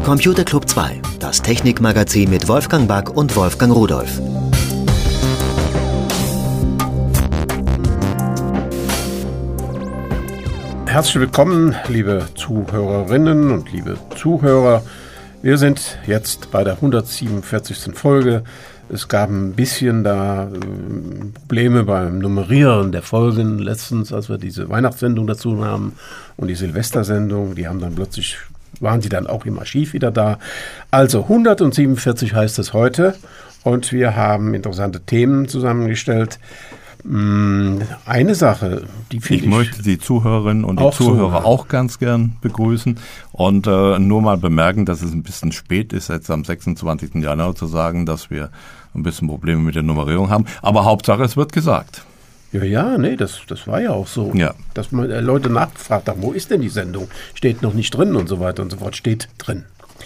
Computer Club 2, das Technikmagazin mit Wolfgang Back und Wolfgang Rudolph. Herzlich willkommen, liebe Zuhörerinnen und liebe Zuhörer. Wir sind jetzt bei der 147. Folge. Es gab ein bisschen da Probleme beim Nummerieren der Folgen letztens, als wir diese Weihnachtssendung dazu nahmen und die Silvestersendung. Die haben dann plötzlich, waren die dann auch im Archiv wieder da. Also 147 heißt es heute und wir haben interessante Themen zusammengestellt. Eine Sache, die finde ich möchte die Zuhörerinnen und die Zuhörer auch ganz gern begrüßen und nur mal bemerken, dass es ein bisschen spät ist, jetzt am 26. Januar zu sagen, dass wir ein bisschen Probleme mit der Nummerierung haben. Aber Hauptsache, es wird gesagt. Ja, nee, das war ja auch so, dass man Leute nachgefragt haben, wo ist denn die Sendung? Steht noch nicht drin und so weiter und so fort. Steht drin.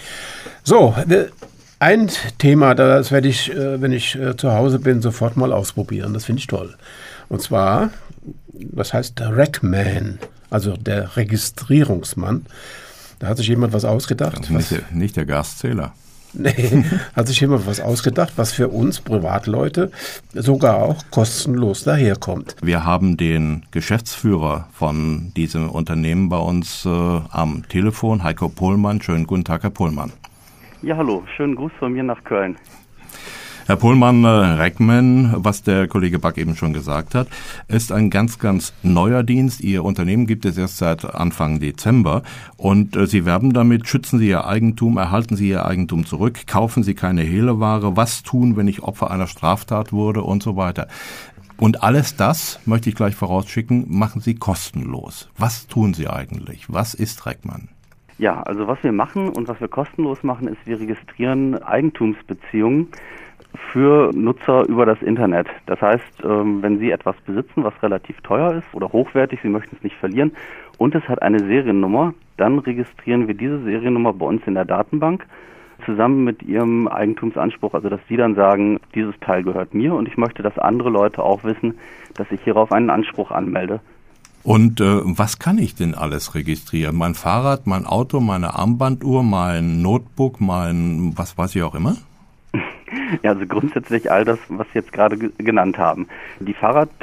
So, ein Thema, das werde ich, wenn ich zu Hause bin, sofort mal ausprobieren. Das finde ich toll. Und zwar, das heißt Regman, also der Registrierungsmann. Da hat sich jemand was ausgedacht. Nicht der Gaszähler. Nee, hat sich jemand was ausgedacht, was für uns Privatleute sogar auch kostenlos daherkommt. Wir haben den Geschäftsführer von diesem Unternehmen bei uns am Telefon, Heiko Pohlmann. Schönen guten Tag, Herr Pohlmann. Ja, hallo. Schönen Gruß von mir nach Köln. Herr Pohlmann, Regman, was der Kollege Back eben schon gesagt hat, ist ein ganz, ganz neuer Dienst. Ihr Unternehmen gibt es erst seit Anfang Dezember und Sie werben damit, schützen Sie Ihr Eigentum, erhalten Sie Ihr Eigentum zurück, kaufen Sie keine Hehleware, was tun, wenn ich Opfer einer Straftat wurde und so weiter. Und alles das, möchte ich gleich vorausschicken, machen Sie kostenlos. Was tun Sie eigentlich? Was ist Regman? Ja, also was wir machen und was wir kostenlos machen, ist, wir registrieren Eigentumsbeziehungen für Nutzer über das Internet. Das heißt, wenn Sie etwas besitzen, was relativ teuer ist oder hochwertig, Sie möchten es nicht verlieren und es hat eine Seriennummer, dann registrieren wir diese Seriennummer bei uns in der Datenbank zusammen mit Ihrem Eigentumsanspruch, also dass Sie dann sagen, dieses Teil gehört mir und ich möchte, dass andere Leute auch wissen, dass ich hierauf einen Anspruch anmelde. Und was kann ich denn alles registrieren? Mein Fahrrad, mein Auto, meine Armbanduhr, mein Notebook, mein was weiß ich auch immer? Ja, also grundsätzlich all das, was Sie jetzt gerade genannt haben. Die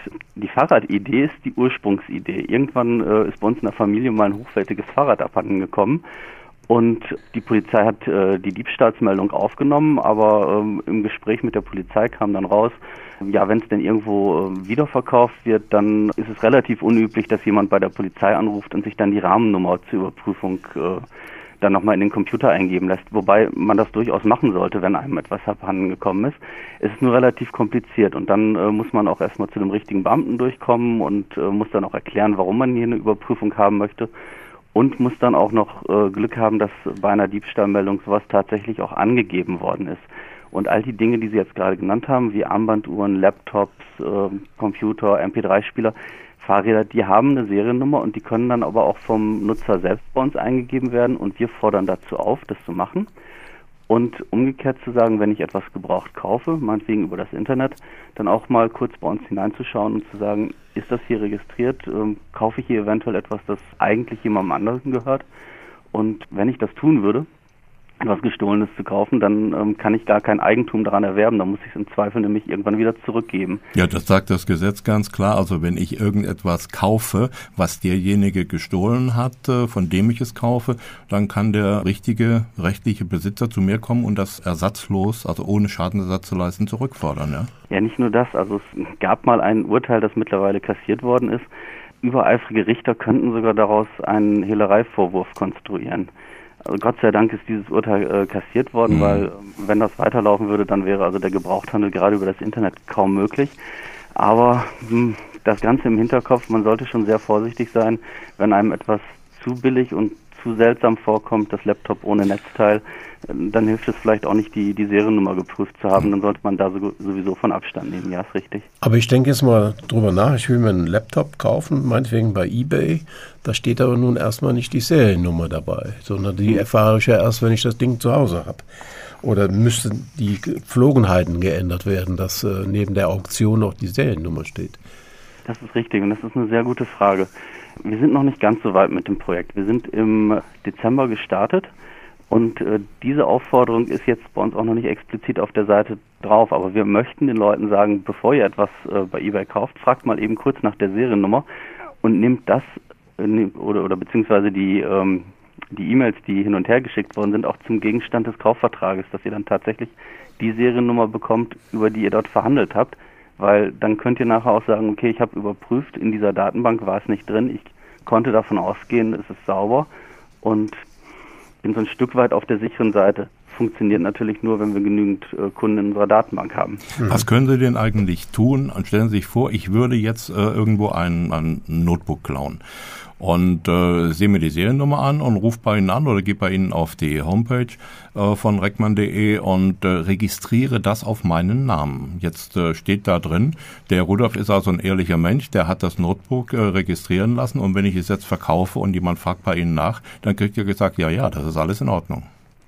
Fahrradidee ist die Ursprungsidee. Irgendwann ist bei uns in der Familie mal ein hochwertiges Fahrrad abhanden gekommen. Und die Polizei hat die Diebstahlsmeldung aufgenommen, aber im Gespräch mit der Polizei kam dann raus, ja, wenn es denn irgendwo wiederverkauft wird, dann ist es relativ unüblich, dass jemand bei der Polizei anruft und sich dann die Rahmennummer zur Überprüfung dann nochmal in den Computer eingeben lässt. Wobei man das durchaus machen sollte, wenn einem etwas abhanden gekommen ist. Es ist nur relativ kompliziert und dann muss man auch erstmal zu dem richtigen Beamten durchkommen und muss dann auch erklären, warum man hier eine Überprüfung haben möchte. Und muss dann auch noch Glück haben, dass bei einer Diebstahlmeldung sowas tatsächlich auch angegeben worden ist. Und all die Dinge, die Sie jetzt gerade genannt haben, wie Armbanduhren, Laptops, Computer, MP3-Spieler, Fahrräder, die haben eine Seriennummer und die können dann aber auch vom Nutzer selbst bei uns eingegeben werden und wir fordern dazu auf, das zu machen. Und umgekehrt zu sagen, wenn ich etwas gebraucht kaufe, meinetwegen über das Internet, dann auch mal kurz bei uns hineinzuschauen und zu sagen, ist das hier registriert, kaufe ich hier eventuell etwas, das eigentlich jemandem anderen gehört. Und wenn ich das tun würde, etwas Gestohlenes zu kaufen, dann kann ich gar kein Eigentum daran erwerben. Dann muss ich es im Zweifel nämlich irgendwann wieder zurückgeben. Ja, das sagt das Gesetz ganz klar. Also wenn ich irgendetwas kaufe, was derjenige gestohlen hat, von dem ich es kaufe, dann kann der richtige rechtliche Besitzer zu mir kommen und das ersatzlos, also ohne Schadenersatz zu leisten, zurückfordern. Ja? Ja, nicht nur das. Also es gab mal ein Urteil, das mittlerweile kassiert worden ist. Übereifrige Richter könnten sogar daraus einen Hehlereivorwurf konstruieren. Also Gott sei Dank ist dieses Urteil kassiert worden, weil wenn das weiterlaufen würde, dann wäre also der Gebrauchthandel gerade über das Internet kaum möglich. Aber das Ganze im Hinterkopf, man sollte schon sehr vorsichtig sein, wenn einem etwas zu billig und zu seltsam vorkommt, das Laptop ohne Netzteil, dann hilft es vielleicht auch nicht, die Seriennummer geprüft zu haben. Dann sollte man da sowieso von Abstand nehmen. Ja, ist richtig. Aber ich denke jetzt mal drüber nach. Ich will mir einen Laptop kaufen, meinetwegen bei eBay. Da steht aber nun erstmal nicht die Seriennummer dabei, sondern die erfahre ich ja erst, wenn ich das Ding zu Hause habe. Oder müssten die Gepflogenheiten geändert werden, dass neben der Auktion noch die Seriennummer steht? Das ist richtig und das ist eine sehr gute Frage. Wir sind noch nicht ganz so weit mit dem Projekt. Wir sind im Dezember gestartet Und diese Aufforderung ist jetzt bei uns auch noch nicht explizit auf der Seite drauf, aber wir möchten den Leuten sagen, bevor ihr etwas bei eBay kauft, fragt mal eben kurz nach der Seriennummer und nehmt das oder beziehungsweise die E-Mails, die hin und her geschickt worden sind, auch zum Gegenstand des Kaufvertrages, dass ihr dann tatsächlich die Seriennummer bekommt, über die ihr dort verhandelt habt, weil dann könnt ihr nachher auch sagen, okay, ich habe überprüft, in dieser Datenbank war es nicht drin, ich konnte davon ausgehen, es ist sauber und bin so ein Stück weit auf der sicheren Seite. Funktioniert natürlich nur, wenn wir genügend Kunden in unserer Datenbank haben. Was können Sie denn eigentlich tun? Stellen Sie sich vor, ich würde jetzt irgendwo ein Notebook klauen und sehe mir die Seriennummer an und rufe bei Ihnen an oder gehe bei Ihnen auf die Homepage von reckmann.de und registriere das auf meinen Namen. Jetzt steht da drin, der Rudolf ist also ein ehrlicher Mensch, der hat das Notebook registrieren lassen und wenn ich es jetzt verkaufe und jemand fragt bei Ihnen nach, dann kriegt ihr gesagt, ja, das ist alles in Ordnung.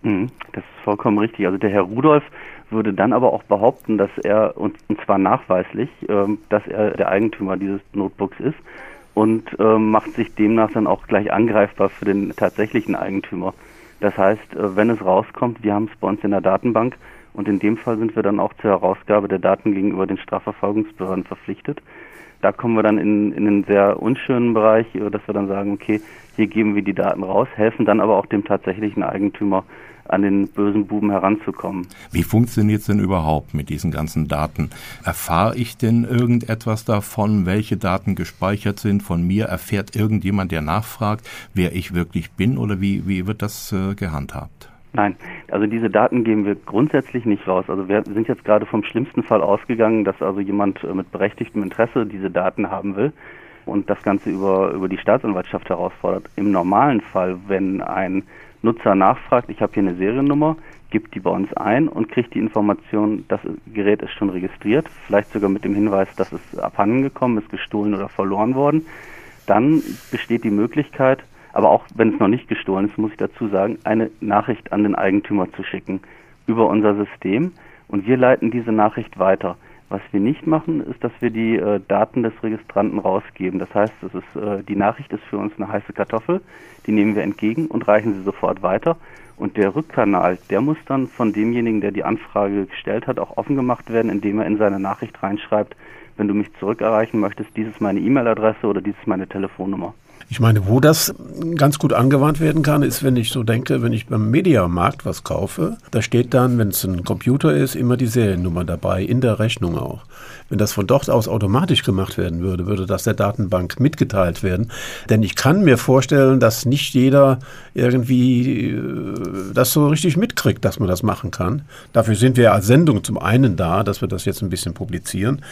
Das ist vollkommen richtig. Also der Herr Rudolf würde dann aber auch behaupten, dass er, und zwar nachweislich, dass er der Eigentümer dieses Notebooks ist und macht sich demnach dann auch gleich angreifbar für den tatsächlichen Eigentümer. Das heißt, wenn es rauskommt, wir haben es bei uns in der Datenbank und in dem Fall sind wir dann auch zur Herausgabe der Daten gegenüber den Strafverfolgungsbehörden verpflichtet. Da kommen wir dann in einen sehr unschönen Bereich, dass wir dann sagen, okay, hier geben wir die Daten raus, helfen dann aber auch dem tatsächlichen Eigentümer, an den bösen Buben heranzukommen. Wie funktioniert es denn überhaupt mit diesen ganzen Daten? Erfahre ich denn irgendetwas davon, welche Daten gespeichert sind von mir? Erfährt irgendjemand, der nachfragt, wer ich wirklich bin oder wie wird das gehandhabt? Nein, also diese Daten geben wir grundsätzlich nicht raus. Also wir sind jetzt gerade vom schlimmsten Fall ausgegangen, dass also jemand mit berechtigtem Interesse diese Daten haben will und das Ganze über die Staatsanwaltschaft herausfordert. Im normalen Fall, wenn ein Nutzer nachfragt, ich habe hier eine Seriennummer, gibt die bei uns ein und kriegt die Information, das Gerät ist schon registriert, vielleicht sogar mit dem Hinweis, dass es abhanden gekommen ist, gestohlen oder verloren worden. Dann besteht die Möglichkeit, aber auch wenn es noch nicht gestohlen ist, muss ich dazu sagen, eine Nachricht an den Eigentümer zu schicken über unser System und wir leiten diese Nachricht weiter. Was wir nicht machen, ist, dass wir die Daten des Registranten rausgeben. Das heißt, die Nachricht ist für uns eine heiße Kartoffel, die nehmen wir entgegen und reichen sie sofort weiter. Und der Rückkanal, der muss dann von demjenigen, der die Anfrage gestellt hat, auch offen gemacht werden, indem er in seine Nachricht reinschreibt, wenn du mich zurückerreichen möchtest, dies ist meine E-Mail-Adresse oder dies ist meine Telefonnummer. Ich meine, wo das ganz gut angewandt werden kann, ist, wenn ich so denke, wenn ich beim Mediamarkt was kaufe, da steht dann, wenn es ein Computer ist, immer die Seriennummer dabei, in der Rechnung auch. Wenn das von dort aus automatisch gemacht werden würde, würde das der Datenbank mitgeteilt werden. Denn ich kann mir vorstellen, dass nicht jeder irgendwie das so richtig mitkriegt, dass man das machen kann. Dafür sind wir als Sendung zum einen da, dass wir das jetzt ein bisschen publizieren.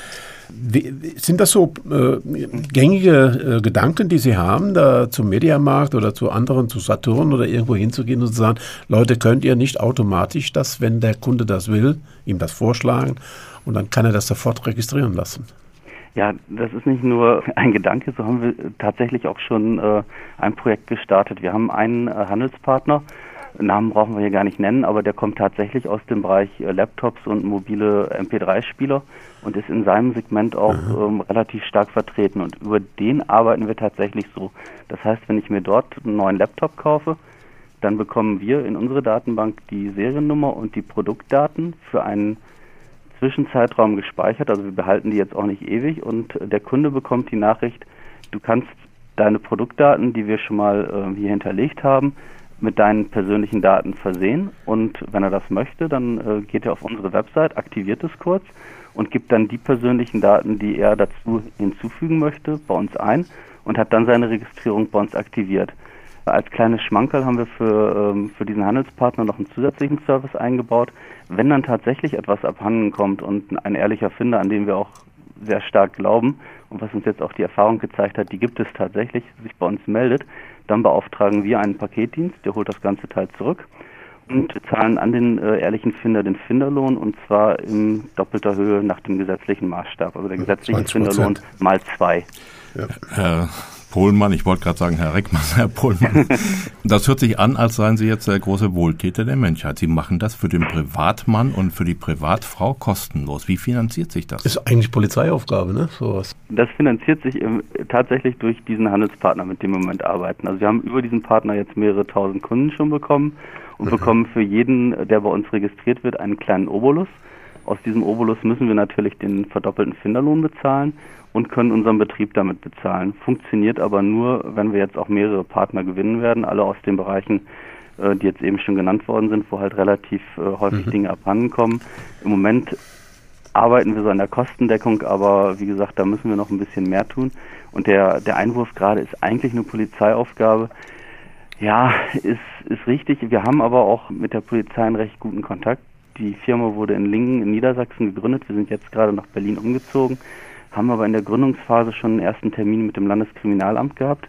Sind das so gängige Gedanken, die Sie haben, da zum Mediamarkt oder zu anderen, zu Saturn oder irgendwo hinzugehen und zu sagen, Leute, könnt ihr nicht automatisch das, wenn der Kunde das will, ihm das vorschlagen und dann kann er das sofort registrieren lassen? Ja, das ist nicht nur ein Gedanke, so haben wir tatsächlich auch schon ein Projekt gestartet. Wir haben einen Handelspartner, Namen brauchen wir hier gar nicht nennen, aber der kommt tatsächlich aus dem Bereich Laptops und mobile MP3-Spieler und ist in seinem Segment auch relativ stark vertreten. Und über den arbeiten wir tatsächlich so. Das heißt, wenn ich mir dort einen neuen Laptop kaufe, dann bekommen wir in unsere Datenbank die Seriennummer und die Produktdaten für einen Zwischenzeitraum gespeichert. Also wir behalten die jetzt auch nicht ewig und der Kunde bekommt die Nachricht, du kannst deine Produktdaten, die wir schon mal hier hinterlegt haben, mit deinen persönlichen Daten versehen und wenn er das möchte, dann geht er auf unsere Website, aktiviert es kurz und gibt dann die persönlichen Daten, die er dazu hinzufügen möchte, bei uns ein und hat dann seine Registrierung bei uns aktiviert. Als kleines Schmankerl haben wir für diesen Handelspartner noch einen zusätzlichen Service eingebaut. Wenn dann tatsächlich etwas abhanden kommt und ein ehrlicher Finder, an den wir auch sehr stark glauben und was uns jetzt auch die Erfahrung gezeigt hat, die gibt es tatsächlich, sich bei uns meldet, dann beauftragen wir einen Paketdienst, der holt das ganze Teil zurück und zahlen an den ehrlichen Finder den Finderlohn und zwar in doppelter Höhe nach dem gesetzlichen Maßstab, also der gesetzliche 20%. Finderlohn mal 2. Ja. Pohlmann, ich wollte gerade sagen Herr Reckmann, Herr Pohlmann. Das hört sich an, als seien Sie jetzt der große Wohltäter der Menschheit. Sie machen das für den Privatmann und für die Privatfrau kostenlos. Wie finanziert sich das? Ist eigentlich Polizeiaufgabe, ne? Sowas. Das finanziert sich tatsächlich durch diesen Handelspartner, mit dem wir im Moment arbeiten. Also wir haben über diesen Partner jetzt mehrere tausend Kunden schon bekommen und bekommen für jeden, der bei uns registriert wird, einen kleinen Obolus. Aus diesem Obolus müssen wir natürlich den verdoppelten Finderlohn bezahlen und können unseren Betrieb damit bezahlen. Funktioniert aber nur, wenn wir jetzt auch mehrere Partner gewinnen werden, alle aus den Bereichen, die jetzt eben schon genannt worden sind, wo halt relativ häufig Dinge abhanden kommen. Im Moment arbeiten wir so an der Kostendeckung, aber wie gesagt, da müssen wir noch ein bisschen mehr tun. Und der Einwurf gerade ist eigentlich eine Polizeiaufgabe. Ja, ist richtig. Wir haben aber auch mit der Polizei einen recht guten Kontakt. Die Firma wurde in Lingen in Niedersachsen gegründet. Wir sind jetzt gerade nach Berlin umgezogen, haben aber in der Gründungsphase schon einen ersten Termin mit dem Landeskriminalamt gehabt,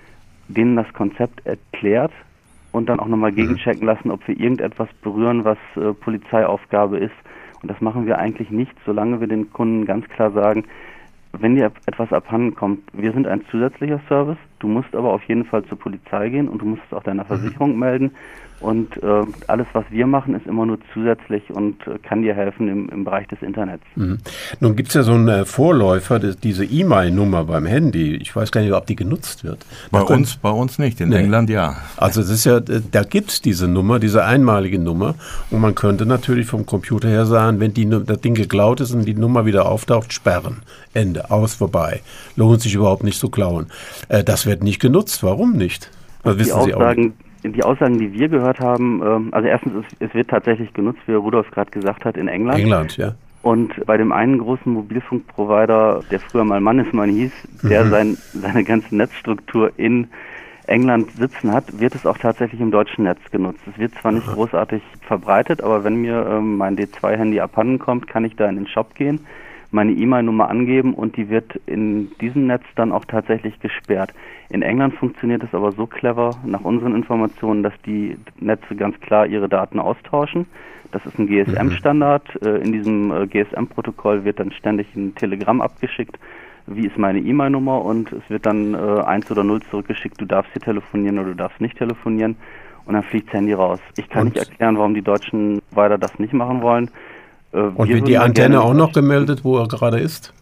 denen das Konzept erklärt und dann auch nochmal gegenchecken lassen, ob wir irgendetwas berühren, was Polizeiaufgabe ist. Und das machen wir eigentlich nicht, solange wir den Kunden ganz klar sagen, wenn dir etwas abhanden kommt, wir sind ein zusätzlicher Service, du musst aber auf jeden Fall zur Polizei gehen und du musst es auch deiner Versicherung melden. Und alles, was wir machen, ist immer nur zusätzlich und kann dir helfen im Bereich des Internets. Nun gibt es ja so einen Vorläufer, diese E-Mail-Nummer beim Handy. Ich weiß gar nicht, ob die genutzt wird. Bei uns nicht, in England ja. Also es ist ja, da gibt es diese Nummer, diese einmalige Nummer. Und man könnte natürlich vom Computer her sagen, wenn das Ding geklaut ist und die Nummer wieder auftaucht, sperren. Ende, aus, vorbei. Lohnt sich überhaupt nicht zu klauen. Das wird nicht genutzt. Warum nicht? Das wissen Sie auch nicht. Die Aussagen, die wir gehört haben, also erstens, es wird tatsächlich genutzt, wie Rudolf gerade gesagt hat, in England. England, ja. Und bei dem einen großen Mobilfunkprovider, der früher mal Mannesmann hieß, der seine ganze Netzstruktur in England sitzen hat, wird es auch tatsächlich im deutschen Netz genutzt. Es wird zwar nicht großartig verbreitet, aber wenn mir mein D2-Handy abhanden kommt, kann ich da in den Shop gehen, meine E-Mail-Nummer angeben und die wird in diesem Netz dann auch tatsächlich gesperrt. In England funktioniert es aber so clever, nach unseren Informationen, dass die Netze ganz klar ihre Daten austauschen. Das ist ein GSM-Standard. In diesem GSM-Protokoll wird dann ständig ein Telegramm abgeschickt. Wie ist meine E-Mail-Nummer? Und es wird dann 1 oder 0 zurückgeschickt. Du darfst hier telefonieren oder du darfst nicht telefonieren. Und dann fliegt das Handy raus. Ich kann nicht erklären, warum die Deutschen weiter das nicht machen wollen. Und wird die Antenne auch noch gemeldet, wo er gerade ist?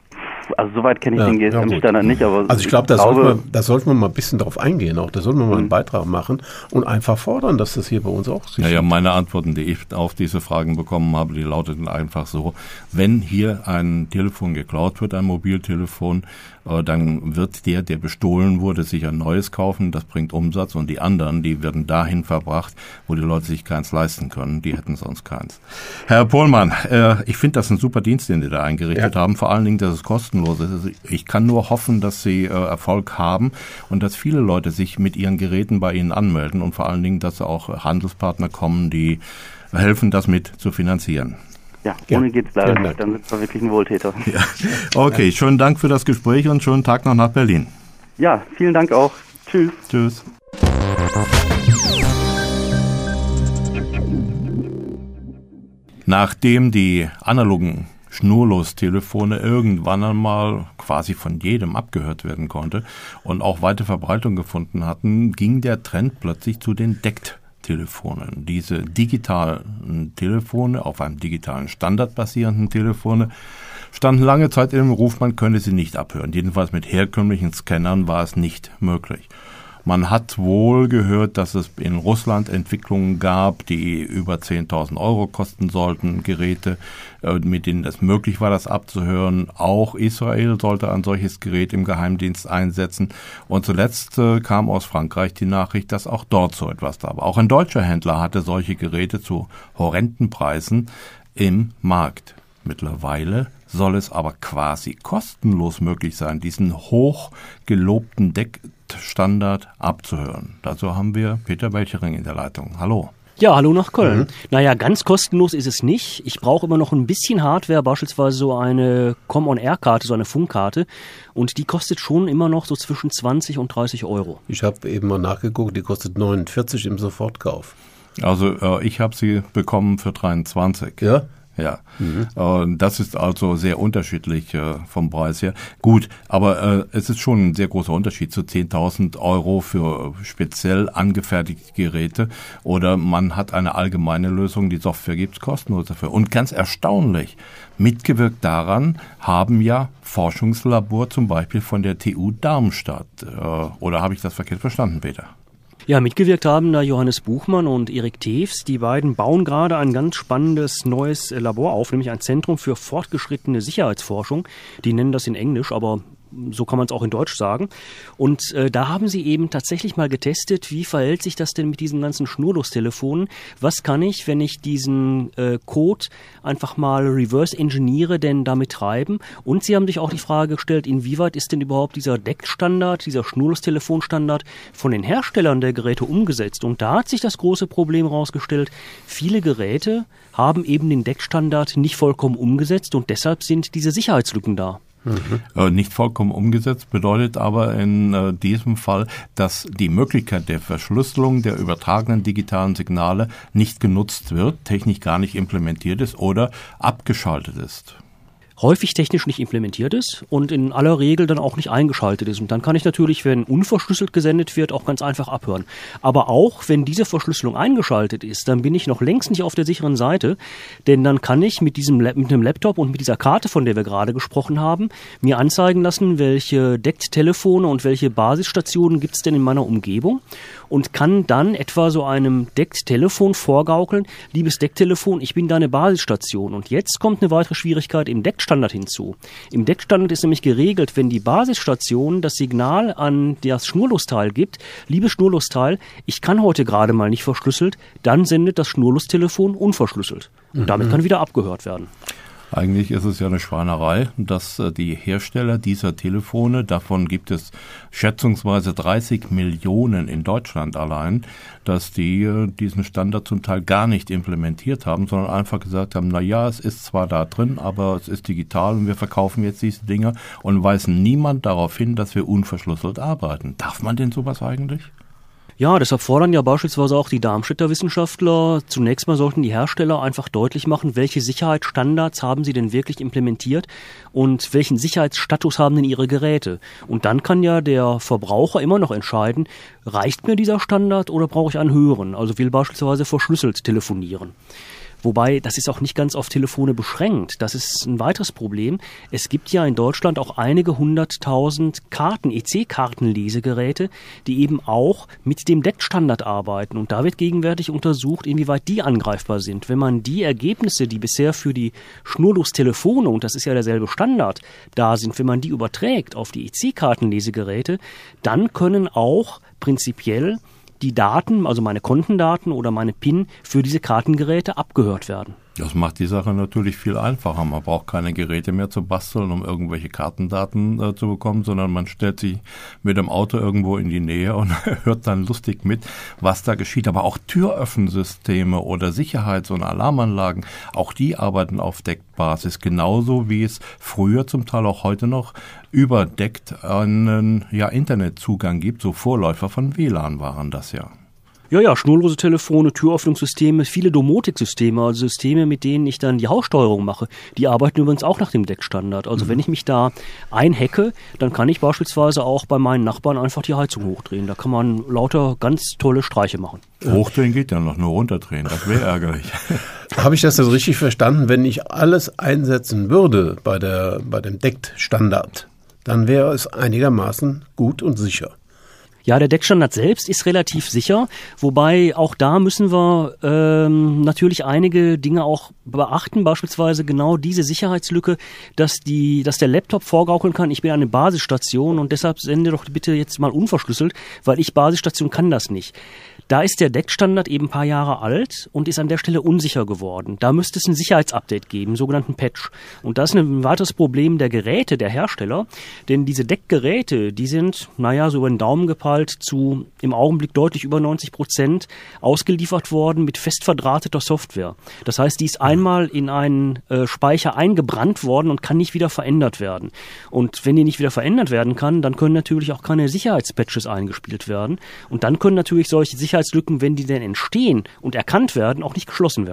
Also soweit kenne ich den GSM-Standard nicht, aber also ich glaube, da sollten wir mal ein bisschen drauf eingehen auch. Da sollten wir mal einen Beitrag machen und einfach fordern, dass das hier bei uns auch sich Ja, meine Antworten, die ich auf diese Fragen bekommen habe, die lauteten einfach so: Wenn hier ein Telefon geklaut wird, ein Mobiltelefon, dann wird der bestohlen wurde, sich ein neues kaufen, das bringt Umsatz, und die anderen, die werden dahin verbracht, wo die Leute sich keins leisten können, die hätten sonst keins. Herr Pohlmann, ich finde das ein super Dienst, den Sie da eingerichtet haben, vor allen Dingen, dass es kostenlos ist. Ich kann nur hoffen, dass Sie Erfolg haben und dass viele Leute sich mit ihren Geräten bei Ihnen anmelden und vor allen Dingen, dass auch Handelspartner kommen, die helfen, das mit zu finanzieren. Ja, ohne geht's leider nicht. Dann sind wir wirklich ein Wohltäter. Ja. Okay, schönen Dank für das Gespräch und schönen Tag noch nach Berlin. Ja, vielen Dank auch. Tschüss. Tschüss. Nachdem die analogen Schnurlostelefone irgendwann einmal quasi von jedem abgehört werden konnte und auch weite Verbreitung gefunden hatten, ging der Trend plötzlich zu den Decktelefonen. Diese digitalen Telefone, auf einem digitalen Standard basierenden Telefone, standen lange Zeit im Ruf, man könne sie nicht abhören. Jedenfalls mit herkömmlichen Scannern war es nicht möglich. Man hat wohl gehört, dass es in Russland Entwicklungen gab, die über 10.000 Euro kosten sollten, Geräte, mit denen es möglich war, das abzuhören. Auch Israel sollte ein solches Gerät im Geheimdienst einsetzen. Und zuletzt kam aus Frankreich die Nachricht, dass auch dort so etwas da war. Auch ein deutscher Händler hatte solche Geräte zu horrenden Preisen im Markt. Mittlerweile soll es aber quasi kostenlos möglich sein, diesen hochgelobten Standard abzuhören. Dazu haben wir Peter Welchering in der Leitung. Hallo. Ja, hallo nach Köln. Naja, ganz kostenlos ist es nicht. Ich brauche immer noch ein bisschen Hardware, beispielsweise so eine Com-on-Air-Karte, so eine Funkkarte. Und die kostet schon immer noch so zwischen 20 und 30 Euro. Ich habe eben mal nachgeguckt, die kostet 49 im Sofortkauf. Also ich habe sie bekommen für 23. Ja? Ja, das ist also sehr unterschiedlich vom Preis her. Gut, aber es ist schon ein sehr großer Unterschied zu 10.000 Euro für speziell angefertigte Geräte oder man hat eine allgemeine Lösung, die Software gibt's kostenlos dafür. Und ganz erstaunlich, mitgewirkt daran haben ja Forschungslabor zum Beispiel von der TU Darmstadt. Oder habe ich das verkehrt verstanden, Peter? Ja, mitgewirkt haben da Johannes Buchmann und Erik Tews. Die beiden bauen gerade ein ganz spannendes neues Labor auf, nämlich ein Zentrum für fortgeschrittene Sicherheitsforschung. Die nennen das in Englisch, aber so kann man es auch in Deutsch sagen. Und da haben sie eben tatsächlich mal getestet, wie verhält sich das denn mit diesen ganzen Schnurlostelefonen? Was kann ich, wenn ich diesen Code einfach mal reverse engineere, denn damit treiben? Und sie haben sich auch die Frage gestellt, inwieweit ist denn überhaupt dieser DECT-Standard, dieser Schnurlostelefonstandard von den Herstellern der Geräte umgesetzt? Und da hat sich das große Problem herausgestellt, viele Geräte haben eben den DECT-Standard nicht vollkommen umgesetzt und deshalb sind diese Sicherheitslücken da. Nicht vollkommen umgesetzt bedeutet aber in diesem Fall, dass die Möglichkeit der Verschlüsselung der übertragenen digitalen Signale nicht genutzt wird, technisch gar nicht implementiert ist oder abgeschaltet ist. Häufig technisch nicht implementiert ist und in aller Regel dann auch nicht eingeschaltet ist. Und dann kann ich natürlich, wenn unverschlüsselt gesendet wird, auch ganz einfach abhören. Aber auch, wenn diese Verschlüsselung eingeschaltet ist, dann bin ich noch längst nicht auf der sicheren Seite, denn dann kann ich mit einem Laptop und mit dieser Karte, von der wir gerade gesprochen haben, mir anzeigen lassen, welche DECT-Telefone und welche Basisstationen gibt es denn in meiner Umgebung und kann dann etwa so einem DECT-Telefon vorgaukeln, liebes DECT-Telefon, ich bin deine Basisstation. Und jetzt kommt eine weitere Schwierigkeit im DECT-Standard hinzu. Im DECT-Standard ist nämlich geregelt, wenn die Basisstation das Signal an das Schnurlosteil gibt, liebes Schnurlosteil, ich kann heute gerade mal nicht verschlüsselt, dann sendet das Schnurlostelefon unverschlüsselt. Und damit kann wieder abgehört werden. Eigentlich ist es ja eine Schweinerei, dass die Hersteller dieser Telefone, davon gibt es schätzungsweise 30 Millionen in Deutschland allein, dass die diesen Standard zum Teil gar nicht implementiert haben, sondern einfach gesagt haben, na ja, es ist zwar da drin, aber es ist digital und wir verkaufen jetzt diese Dinger und weisen niemand darauf hin, dass wir unverschlüsselt arbeiten. Darf man denn sowas eigentlich? Ja, deshalb fordern ja beispielsweise auch die Darmstädter Wissenschaftler, zunächst mal sollten die Hersteller einfach deutlich machen, welche Sicherheitsstandards haben sie denn wirklich implementiert und welchen Sicherheitsstatus haben denn ihre Geräte. Und dann kann ja der Verbraucher immer noch entscheiden, reicht mir dieser Standard oder brauche ich einen höheren? Also will beispielsweise verschlüsselt telefonieren. Wobei, das ist auch nicht ganz auf Telefone beschränkt. Das ist ein weiteres Problem. Es gibt ja in Deutschland auch einige 100.000 EC-Kartenlesegeräte, die eben auch mit dem DECT-Standard arbeiten. Und da wird gegenwärtig untersucht, inwieweit die angreifbar sind. Wenn man die Ergebnisse, die bisher für die Schnurlostelefone, und das ist ja derselbe Standard, da sind, wenn man die überträgt auf die EC-Kartenlesegeräte, dann können auch prinzipiell die Daten, also meine Kontendaten oder meine PIN für diese Kartengeräte abgehört werden. Das macht die Sache natürlich viel einfacher. Man braucht keine Geräte mehr zu basteln, um irgendwelche Kartendaten zu bekommen, sondern man stellt sich mit dem Auto irgendwo in die Nähe und hört dann lustig mit, was da geschieht. Aber auch Türöffnensysteme oder Sicherheits- und Alarmanlagen, auch die arbeiten auf DECT-Basis, genauso wie es früher zum Teil auch heute noch über DECT einen Internetzugang gibt. So Vorläufer von WLAN waren das ja. Ja, schnurlose Telefone, Türöffnungssysteme, viele Domotiksysteme, also Systeme, mit denen ich dann die Haussteuerung mache, die arbeiten übrigens auch nach dem DECT-Standard. Also wenn ich mich da einhacke, dann kann ich beispielsweise auch bei meinen Nachbarn einfach die Heizung hochdrehen. Da kann man lauter ganz tolle Streiche machen. Hochdrehen geht ja noch, nur runterdrehen, das wäre ärgerlich. Habe ich das jetzt richtig verstanden? Wenn ich alles einsetzen würde bei dem DECT-Standard, dann wäre es einigermaßen gut und sicher. Ja, der DECT-Standard selbst ist relativ sicher, wobei auch da müssen wir natürlich einige Dinge auch beachten, beispielsweise genau diese Sicherheitslücke, dass der Laptop vorgaukeln kann, ich bin eine Basisstation und deshalb sende doch bitte jetzt mal unverschlüsselt, weil ich Basisstation kann das nicht. Da ist der DECT-Standard eben ein paar Jahre alt und ist an der Stelle unsicher geworden. Da müsste es ein Sicherheitsupdate geben, einen sogenannten Patch. Und das ist ein weiteres Problem der Geräte, der Hersteller, denn diese DECT-Geräte, die sind, so über den Daumen gepeilt, zu im Augenblick deutlich über 90% ausgeliefert worden mit fest verdrahteter Software. Das heißt, die ist einmal in einen Speicher eingebrannt worden und kann nicht wieder verändert werden. Und wenn die nicht wieder verändert werden kann, dann können natürlich auch keine Sicherheitspatches eingespielt werden. Und dann können natürlich solche Sicherheitslücken, wenn die denn entstehen und erkannt werden, auch nicht geschlossen werden.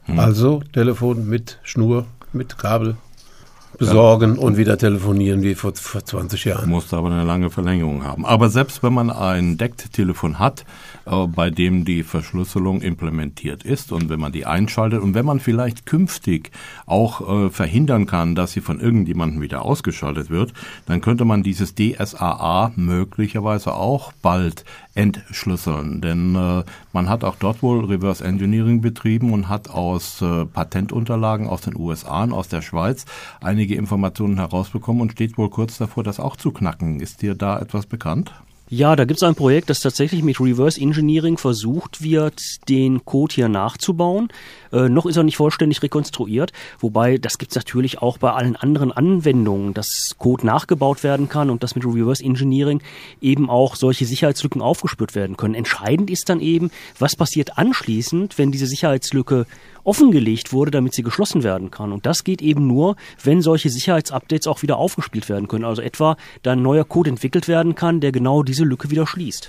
Also Telefon mit Schnur, mit Kabel besorgen und wieder telefonieren wie vor 20 Jahren. Musste aber eine lange Verlängerung haben. Aber selbst wenn man ein DECT-Telefon hat, bei dem die Verschlüsselung implementiert ist und wenn man die einschaltet und wenn man vielleicht künftig auch verhindern kann, dass sie von irgendjemandem wieder ausgeschaltet wird, dann könnte man dieses DSAA möglicherweise auch bald entschlüsseln. Denn man hat auch dort wohl Reverse Engineering betrieben und hat aus Patentunterlagen aus den USA und aus der Schweiz einige Informationen herausbekommen und steht wohl kurz davor, das auch zu knacken. Ist dir da etwas bekannt? Ja, da gibt es ein Projekt, das tatsächlich mit Reverse Engineering versucht wird, den Code hier nachzubauen. Noch ist er nicht vollständig rekonstruiert, wobei das gibt es natürlich auch bei allen anderen Anwendungen, dass Code nachgebaut werden kann und dass mit Reverse Engineering eben auch solche Sicherheitslücken aufgespürt werden können. Entscheidend ist dann eben, was passiert anschließend, wenn diese Sicherheitslücke offengelegt wurde, damit sie geschlossen werden kann. Und das geht eben nur, wenn solche Sicherheitsupdates auch wieder aufgespielt werden können. Also etwa, da ein neuer Code entwickelt werden kann, der genau diese Lücke wieder schließt.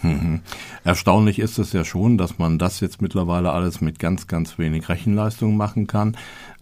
Erstaunlich ist es ja schon, dass man das jetzt mittlerweile alles mit ganz, ganz wenig Rechenleistung machen kann.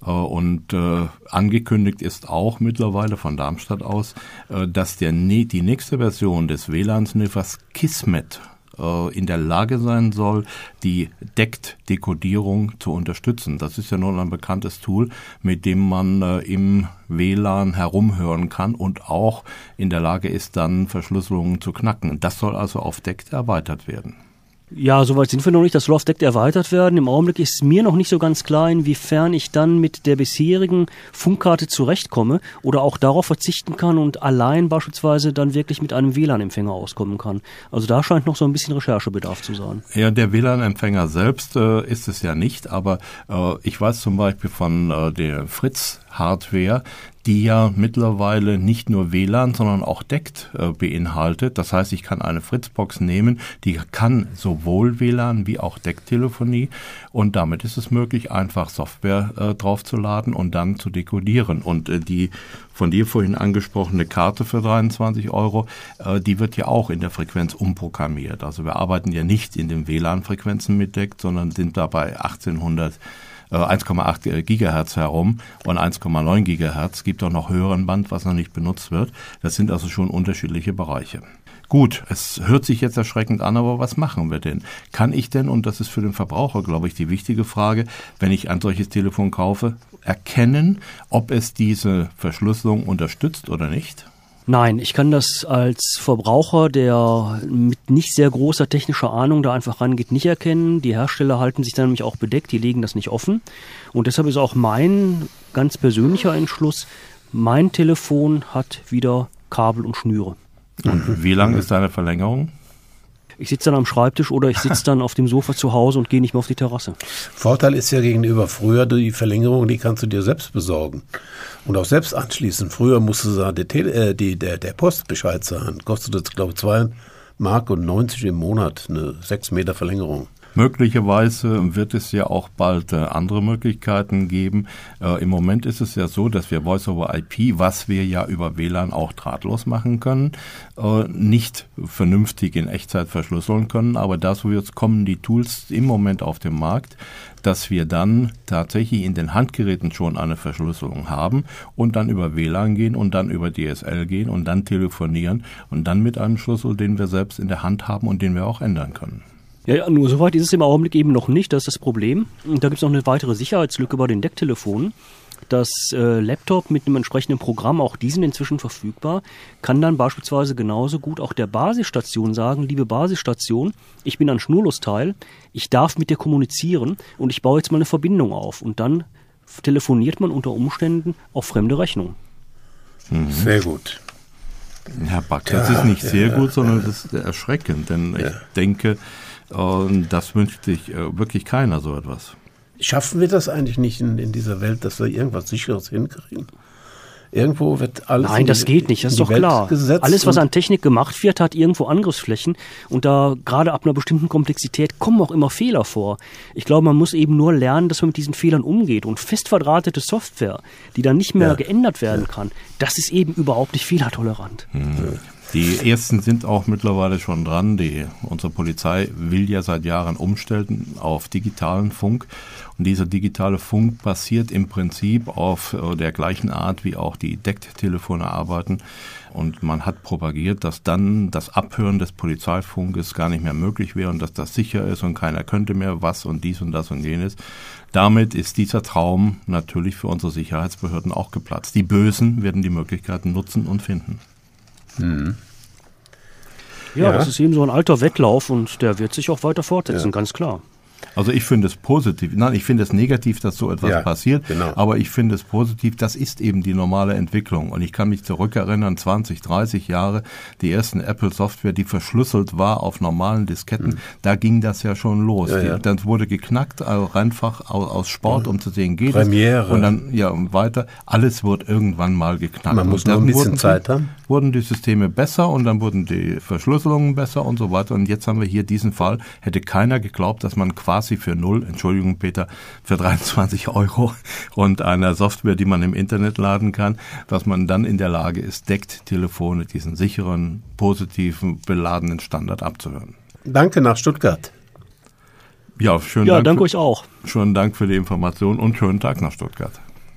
Und angekündigt ist auch mittlerweile von Darmstadt aus, dass die nächste Version des WLAN-Sniffers Kismet in der Lage sein soll, die DECT-Dekodierung zu unterstützen. Das ist ja nun ein bekanntes Tool, mit dem man im WLAN herumhören kann und auch in der Lage ist, dann Verschlüsselungen zu knacken. Das soll also auf DECT erweitert werden. Ja, soweit sind wir noch nicht. Das soll auf DECT erweitert werden. Im Augenblick ist mir noch nicht so ganz klar, inwiefern ich dann mit der bisherigen Funkkarte zurechtkomme oder auch darauf verzichten kann und allein beispielsweise dann wirklich mit einem WLAN-Empfänger auskommen kann. Also da scheint noch so ein bisschen Recherchebedarf zu sein. Ja, der WLAN-Empfänger selbst ist es ja nicht, aber ich weiß zum Beispiel von der Fritz-Hardware, die ja mittlerweile nicht nur WLAN, sondern auch DECT beinhaltet. Das heißt, ich kann eine Fritzbox nehmen, die kann sowohl WLAN wie auch DECT-Telefonie und damit ist es möglich, einfach Software draufzuladen und dann zu dekodieren. Und die von dir vorhin angesprochene Karte für 23 €, die wird ja auch in der Frequenz umprogrammiert. Also wir arbeiten ja nicht in den WLAN-Frequenzen mit DECT, sondern sind da bei 1,8 Gigahertz herum und 1,9 Gigahertz. Gibt auch noch höheren Band, was noch nicht benutzt wird. Das sind also schon unterschiedliche Bereiche. Gut, es hört sich jetzt erschreckend an, aber was machen wir denn? Kann ich denn, und das ist für den Verbraucher, glaube ich, die wichtige Frage, wenn ich ein solches Telefon kaufe, erkennen, ob es diese Verschlüsselung unterstützt oder nicht? Nein, ich kann das als Verbraucher, der mit nicht sehr großer technischer Ahnung da einfach rangeht, nicht erkennen. Die Hersteller halten sich dann nämlich auch bedeckt, die legen das nicht offen. Und deshalb ist auch mein ganz persönlicher Entschluss, mein Telefon hat wieder Kabel und Schnüre. Und wie lang ist deine Verlängerung? Ich sitze dann am Schreibtisch oder ich sitze dann auf dem Sofa zu Hause und gehe nicht mehr auf die Terrasse. Vorteil ist ja gegenüber früher, die Verlängerung, die kannst du dir selbst besorgen und auch selbst anschließen. Früher musste der Post Bescheid sagen. Kostet jetzt, glaube ich, 2,90 Mark im Monat, eine 6 Meter Verlängerung. Möglicherweise wird es ja auch bald andere Möglichkeiten geben. Im Moment ist es ja so, dass wir Voice over IP, was wir ja über WLAN auch drahtlos machen können, nicht vernünftig in Echtzeit verschlüsseln können. Aber dazu kommen die Tools im Moment auf den Markt, dass wir dann tatsächlich in den Handgeräten schon eine Verschlüsselung haben und dann über WLAN gehen und dann über DSL gehen und dann telefonieren und dann mit einem Schlüssel, den wir selbst in der Hand haben und den wir auch ändern können. Ja, nur soweit ist es im Augenblick eben noch nicht, das ist das Problem. Und da gibt es noch eine weitere Sicherheitslücke bei den DECT-Telefonen. Das Laptop mit einem entsprechenden Programm, auch die sind inzwischen verfügbar, kann dann beispielsweise genauso gut auch der Basisstation sagen, liebe Basisstation, ich bin ein Schnurlosteil, ich darf mit dir kommunizieren und ich baue jetzt mal eine Verbindung auf. Und dann telefoniert man unter Umständen auf fremde Rechnung. Sehr gut. Herr Back, das ist nicht sehr gut, sondern das ist erschreckend, denn ich denke, das wünscht sich wirklich keiner so etwas. Schaffen wir das eigentlich nicht in dieser Welt, dass wir irgendwas Sicheres hinkriegen? Irgendwo wird alles. Nein, das geht nicht, das ist doch klar. Alles, was an Technik gemacht wird, hat irgendwo Angriffsflächen und da gerade ab einer bestimmten Komplexität kommen auch immer Fehler vor. Ich glaube, man muss eben nur lernen, dass man mit diesen Fehlern umgeht und fest verdrahtete Software, die dann nicht mehr geändert werden kann, das ist eben überhaupt nicht fehlertolerant. Die ersten sind auch mittlerweile schon dran. Unsere Polizei will ja seit Jahren umstellen auf digitalen Funk. Und dieser digitale Funk basiert im Prinzip auf der gleichen Art, wie auch die Decktelefone arbeiten. Und man hat propagiert, dass dann das Abhören des Polizeifunkes gar nicht mehr möglich wäre und dass das sicher ist und keiner könnte mehr was und dies und das und jenes. Damit ist dieser Traum natürlich für unsere Sicherheitsbehörden auch geplatzt. Die Bösen werden die Möglichkeiten nutzen und finden. Ja, das ist eben so ein alter Wettlauf und der wird sich auch weiter fortsetzen, ganz klar. Also ich finde es positiv. Nein, ich finde es negativ, dass so etwas passiert. Genau. Aber ich finde es positiv, das ist eben die normale Entwicklung. Und ich kann mich zurückerinnern, 20, 30 Jahre, die ersten Apple-Software, die verschlüsselt war auf normalen Disketten, da ging das ja schon los. Dann wurde geknackt, also einfach aus Sport, um zu sehen, geht Premiere. Es. Und dann, weiter. Alles wird irgendwann mal geknackt. Man muss noch ein bisschen Zeit haben. Wurden die Systeme besser und dann wurden die Verschlüsselungen besser und so weiter. Und jetzt haben wir hier diesen Fall. Hätte keiner geglaubt, dass man quasi für null, Entschuldigung Peter, für 23 € und einer Software, die man im Internet laden kann, dass man dann in der Lage ist, Decktelefone, diesen sicheren, positiven, beladenen Standard abzuhören. Danke nach Stuttgart. Ja, schönen Dank. Danke euch auch. Schönen Dank für die Information und schönen Tag nach Stuttgart.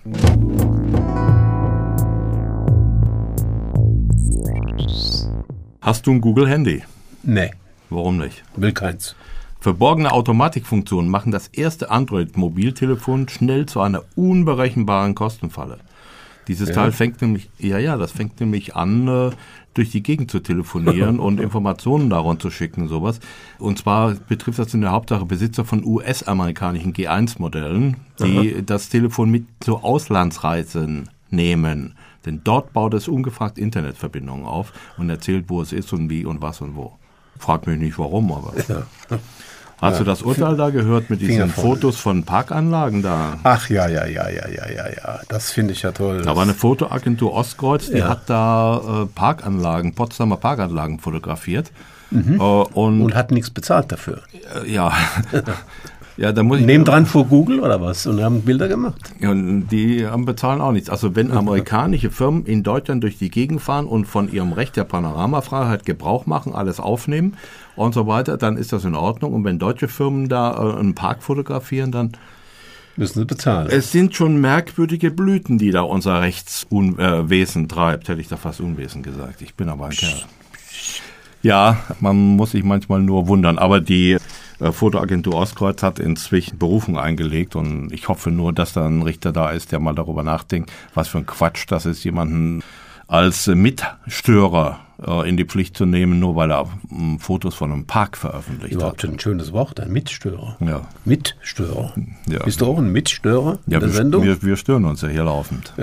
Hast du ein Google-Handy? Nee. Warum nicht? Will keins. Verborgene Automatikfunktionen machen das erste Android-Mobiltelefon schnell zu einer unberechenbaren Kostenfalle. Dieses Teil fängt nämlich an, durch die Gegend zu telefonieren und Informationen daran zu schicken, sowas. Und zwar betrifft das in der Hauptsache Besitzer von US-amerikanischen G1-Modellen, die das Telefon mit zu Auslandsreisen nehmen. Denn dort baut es ungefragt Internetverbindungen auf und erzählt, wo es ist und wie und was und wo. Frag mich nicht warum, aber... Ja. Hast du das Urteil da gehört mit diesen Fotos von Parkanlagen da? Ach ja. Das finde ich ja toll. Da war eine Fotoagentur Ostkreuz, die hat da Potsdamer Parkanlagen fotografiert. Und hat nichts bezahlt dafür. Ja. Ja, da muss ich nebendran vor Google oder was und haben Bilder gemacht. Und die bezahlen auch nichts. Also wenn amerikanische Firmen in Deutschland durch die Gegend fahren und von ihrem Recht der Panoramafreiheit Gebrauch machen, alles aufnehmen und so weiter, dann ist das in Ordnung. Und wenn deutsche Firmen da einen Park fotografieren, dann müssen sie bezahlen. Es sind schon merkwürdige Blüten, die da unser Rechtswesen treibt, hätte ich da fast Unwesen gesagt. Ich bin aber ein Kerl. Ja, man muss sich manchmal nur wundern, aber die Fotoagentur Ostkreuz hat inzwischen Berufung eingelegt und ich hoffe nur, dass da ein Richter da ist, der mal darüber nachdenkt, was für ein Quatsch das ist, jemanden als Mitstörer in die Pflicht zu nehmen, nur weil er Fotos von einem Park veröffentlicht Überhaupt hat. ein schönes Wort, ein Mitstörer. Ja. Mitstörer. Ja. Bist du auch ein Mitstörer in der Sendung? Wir stören uns ja hier laufend.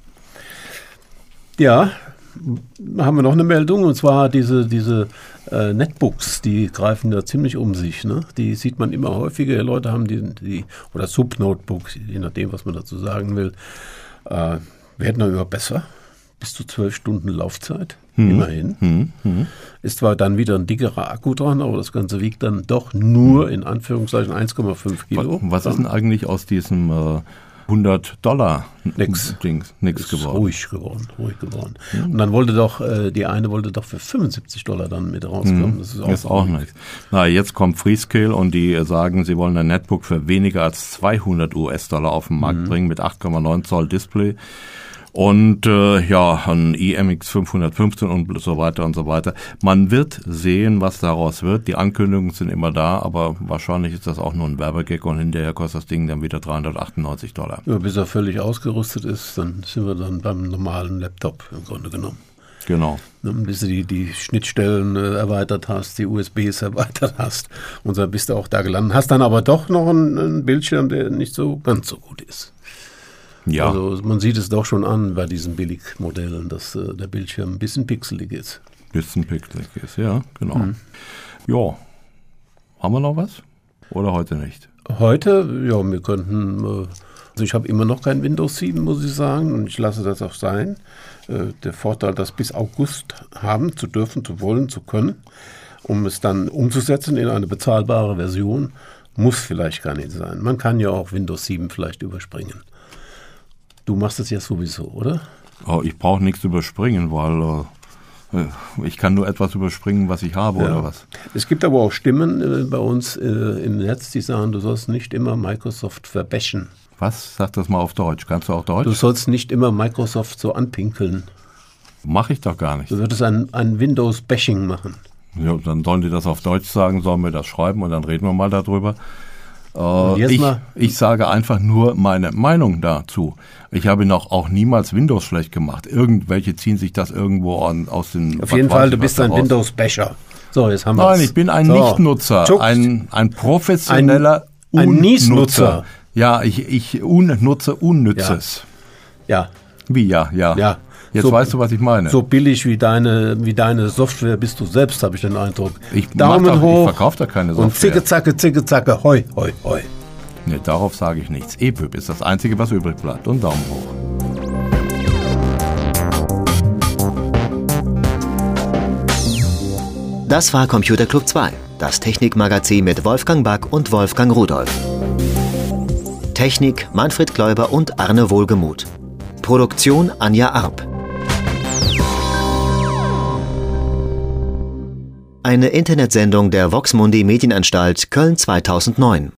Ja, haben wir noch eine Meldung, und zwar diese Netbooks, die greifen da ziemlich um sich. Ne? Die sieht man immer häufiger. Leute haben die oder Subnotebooks, je nachdem, was man dazu sagen will, werden dann immer besser. Bis zu 12 Stunden Laufzeit, immerhin. Ist zwar dann wieder ein dickerer Akku dran, aber das Ganze wiegt dann doch nur in Anführungszeichen 1,5 Kilo. Was ist denn eigentlich aus diesem $100 Nix geworden? Ruhig geworden. Und dann die eine wollte doch für $75 dann mit rauskommen. Das ist auch nichts. Na, jetzt kommt Freescale und die sagen, sie wollen ein Netbook für weniger als $200 auf den Markt bringen mit 8,9 Zoll Display. Und ein iMX 515 und so weiter und so weiter. Man wird sehen, was daraus wird. Die Ankündigungen sind immer da, aber wahrscheinlich ist das auch nur ein Werbegag und hinterher kostet das Ding dann wieder $398. Ja, bis er völlig ausgerüstet ist, dann sind wir dann beim normalen Laptop im Grunde genommen. Genau. Bis du die Schnittstellen erweitert hast, die USBs erweitert hast und dann bist du auch da gelandet. Hast dann aber doch noch einen Bildschirm, der nicht so ganz so gut ist. Ja. Also man sieht es doch schon an bei diesen Billigmodellen, dass der Bildschirm ein bisschen pixelig ist. Ja, genau. Ja. Haben wir noch was? Oder heute nicht? Heute, ja, wir könnten, also ich habe immer noch kein Windows 7, muss ich sagen, und ich lasse das auch sein. Der Vorteil, das bis August haben zu dürfen, zu wollen, zu können, um es dann umzusetzen in eine bezahlbare Version, muss vielleicht gar nicht sein. Man kann ja auch Windows 7 vielleicht überspringen. Du machst es ja sowieso, oder? Ich brauche nichts überspringen, weil Ich kann nur etwas überspringen, was ich habe, oder was? Es gibt aber auch Stimmen bei uns im Netz, die sagen, du sollst nicht immer Microsoft verbashen. Was? Sag das mal auf Deutsch. Kannst du auch Deutsch? Du sollst nicht immer Microsoft so anpinkeln. Mache ich doch gar nicht. Du würdest ein Windows-Bashing machen. Ja, dann sollen die das auf Deutsch sagen, sollen wir das schreiben und dann reden wir mal darüber. Ich sage einfach nur meine Meinung dazu. Ich habe noch auch niemals Windows schlecht gemacht. Irgendwelche ziehen sich das irgendwo aus den... Auf jeden Fall, du bist ein Windows-Basher. So, jetzt haben wir Nein, ich bin ein Nichtnutzer, ein professioneller ein Niesnutzer. Ja, ich unnutze Unnützes. Ja. Wie, ja. Jetzt so, weißt du, was ich meine. So billig wie deine Software bist du selbst, habe ich den Eindruck. Daumen hoch. Ich verkaufe da keine Software. Und zicke, zacke, hoi, hoi, hoi. Nee, darauf sage ich nichts. EPUB ist das Einzige, was übrig bleibt. Und Daumen hoch. Das war Computer Club 2, das Technikmagazin mit Wolfgang Back und Wolfgang Rudolf. Technik Manfred Kläuber und Arne Wohlgemuth. Produktion Anja Arp. Eine Internetsendung der Vox Mundi Medienanstalt Köln 2009.